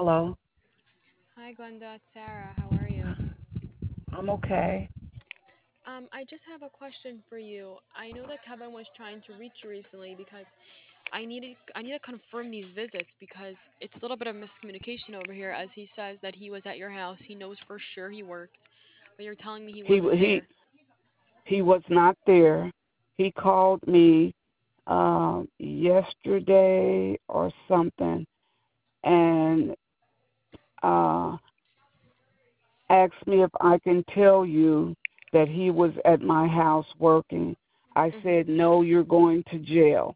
Hello. Hi, Glenda. It's Sarah. How are you? I'm okay. I just have a question for you. I know that Kevin was trying to reach you recently because I need to confirm these visits because it's a little bit of miscommunication over here as he says that he was at your house. He knows for sure he worked, but you're telling me he He wasn't he there. he was not there. He called me yesterday or something and uh, asked me if I can tell you that he was at my house working. I Mhm. said, no, you're going to jail.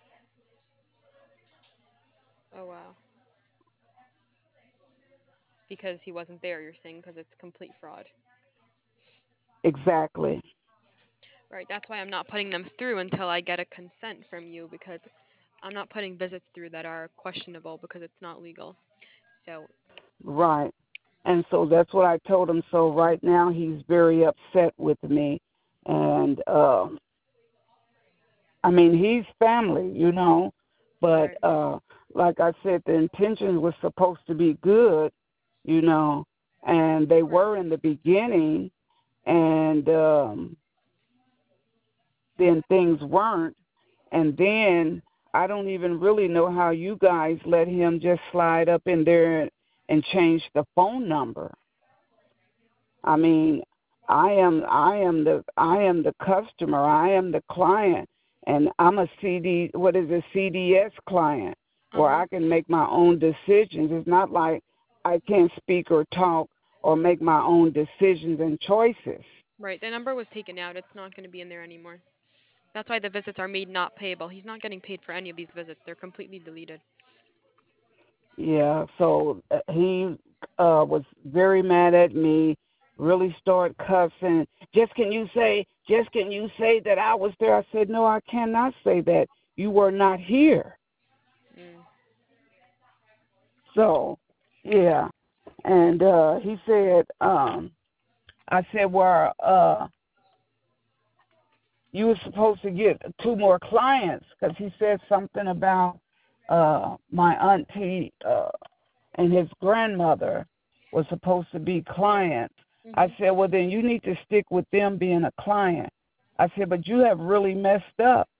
Oh wow. Because he wasn't there, you're saying because it's complete fraud. Exactly. Right. That's why I'm not putting them through until I get a consent from you because I'm not putting visits through that are questionable because it's not legal. So, Right. And so that's what I told him. So right now he's very upset with me. And I mean, he's family, but right. like I said, the intention was supposed to be good, you know, and they Right. were in the beginning, and then things weren't. And then I don't even really know how you guys let him just slide up in there and change the phone number. I mean, I am the customer. I am the client, and I'm a CDS client Uh where huh. I can make my own decisions. It's not like I can't speak or talk or make my own decisions and choices. Right. The number was taken out. It's not going to be in there anymore. That's why the visits are made not payable. He's not getting paid for any of these visits. They're completely deleted. Yeah, so he was very mad at me, really started cussing. Just can you say that I was there? I said, no, I cannot say that. You were not here. Mm. So, yeah. And he said, I said, well, you were supposed to get two more clients because he said something about my auntie and his grandmother was supposed to be clients. I Mhm. said, well, then you need to stick with them being a client. I said, but you have really messed up.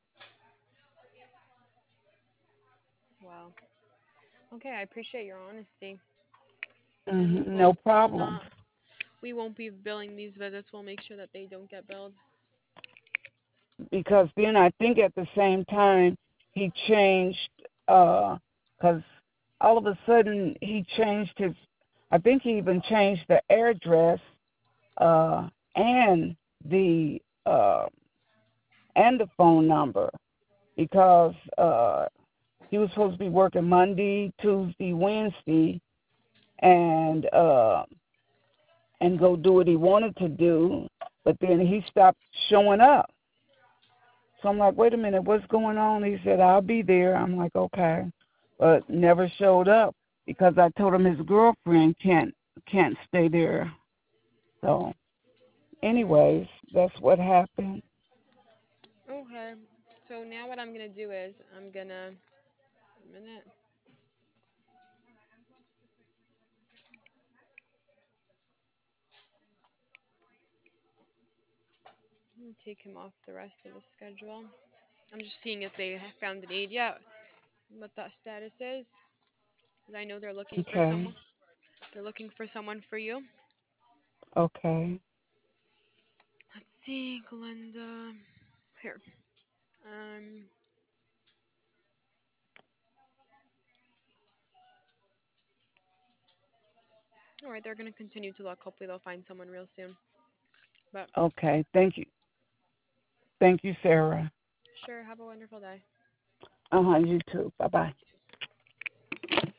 Wow. Okay, I appreciate your honesty. And No we'll problem. not. We won't be billing these visits. We'll make sure that they don't get billed. Because then I think at the same time he changed, because all of a sudden he changed his, I think he even changed the address uh, and the uh, and the phone number because he was supposed to be working Monday, Tuesday, Wednesday, and go do what he wanted to do, but then he stopped showing up. So I'm like, wait a minute, what's going on? He said, I'll be there. I'm like, okay, but never showed up because I told him his girlfriend can't stay there. So, Mm. anyways, that's what happened. Okay. So now what I'm gonna do is I'm gonna a minute. I'm gonna take him off the rest of the schedule. I'm just seeing if they have found an aide yet. What that status is. 'Cause I know they're looking for Okay, someone. They're looking for someone for you. okay, Let's see, Glenda. Here. Um. All right, they're gonna continue to look. Hopefully, they'll find someone real soon. But okay. Thank you, Sarah. sure, have a wonderful day. You too. Bye bye.